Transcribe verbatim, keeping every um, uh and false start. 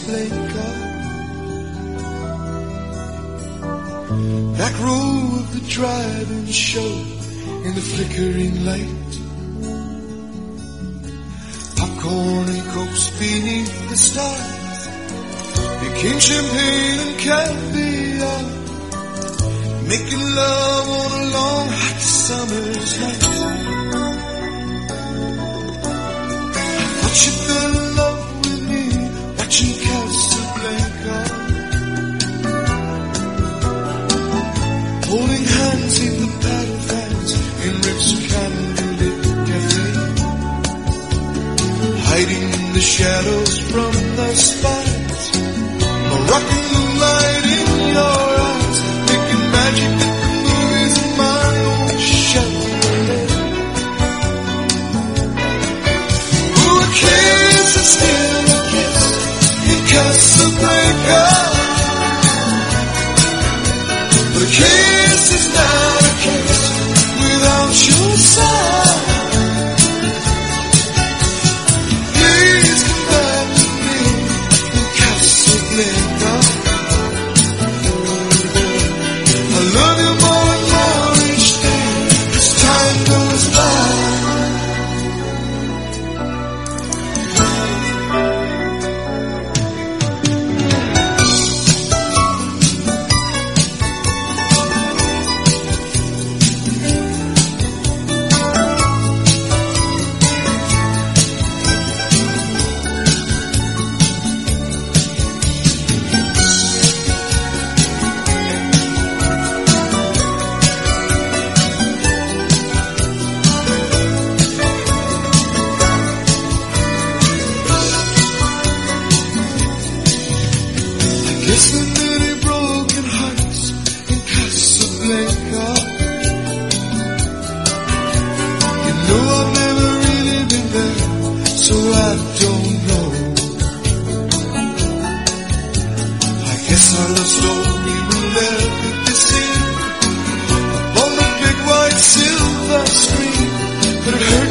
Casablanca. Back row of the drive-in show in the flickering light. Popcorn and cokes beneath the stars. Became champagne and caviar. Making love on a long hot summer's night. I thought you fell in love with me watching Casablanca. Holding hands in the paddle fans in Rick's candlelit cafe. Hiding in the shadows from the spotlight. Rocking the light in your eyes. Making magic at the movies in my own Chevrolet. Ooh, a kiss is still a kiss in Casablanca. But a kiss is not a kiss without your side. Please come back to me in Casablanca. I love you more and more each day as time goes by. Guess there are many broken hearts in Casablanca. You know I've never really been there, so I don't know. I guess our love story will never be seen upon the big white silver screen, but it hurts.